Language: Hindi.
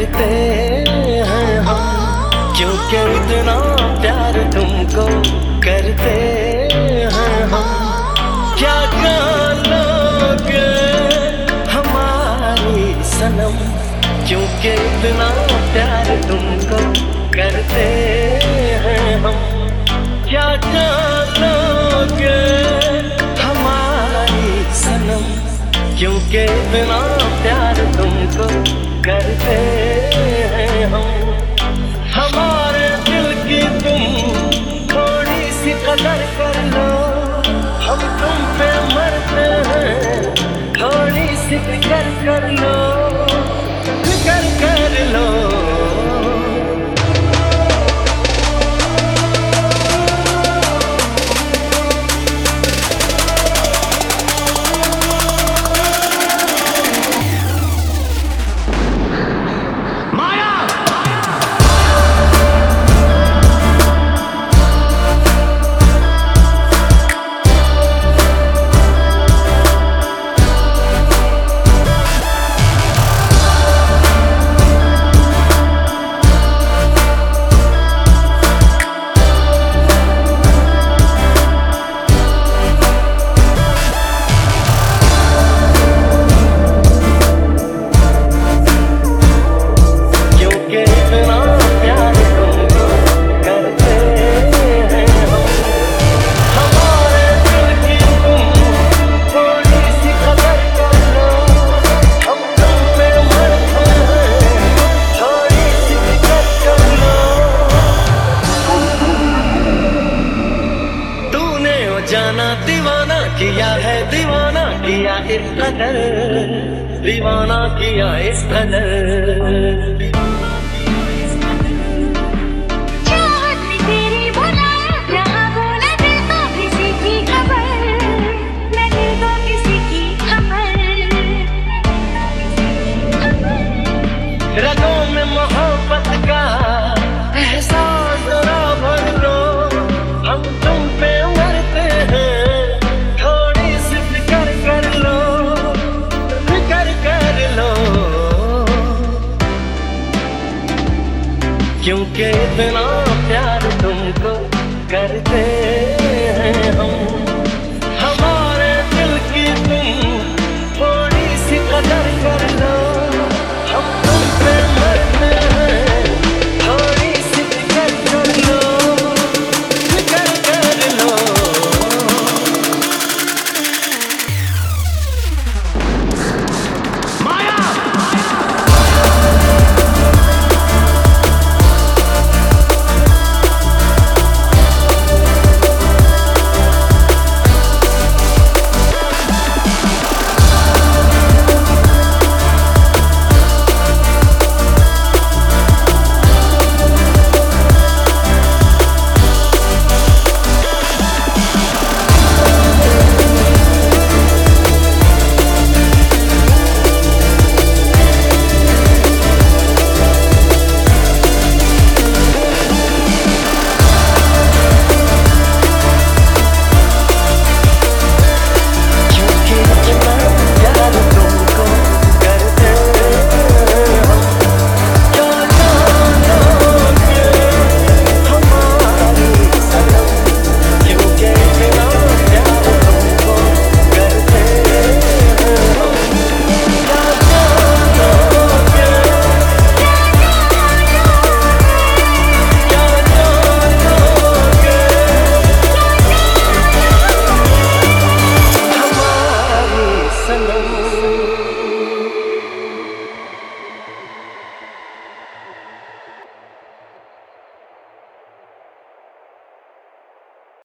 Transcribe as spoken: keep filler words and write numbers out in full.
करते हैं हम, क्योंकि इतना प्यार तुमको करते हैं हम। क्या कर लोगे हमारी सनम, क्योंकि इतना प्यार तुमको करते हैं हम। क्या कर लोगे हमारी सनम, क्योंकि इतना प्यार तुमको करते हैं हम। हमारे दिल की तुम थोड़ी सी कदर कर लो, हम तुम पे मरते हैं, थोड़ी सी फिक्र कर लो, फिक्र कर लो। जाना दीवाना किया है, दीवाना किया इस कदर, दीवाना किया इस कदर। रगों में मोहब्बत का एहसास जरा भर लो, हम तुम पे मरते हैं, थोड़ी सी फिक्र कर लो, फिक्र कर लो। क्योंकि इतना प्यार तुमको करते हैं हम।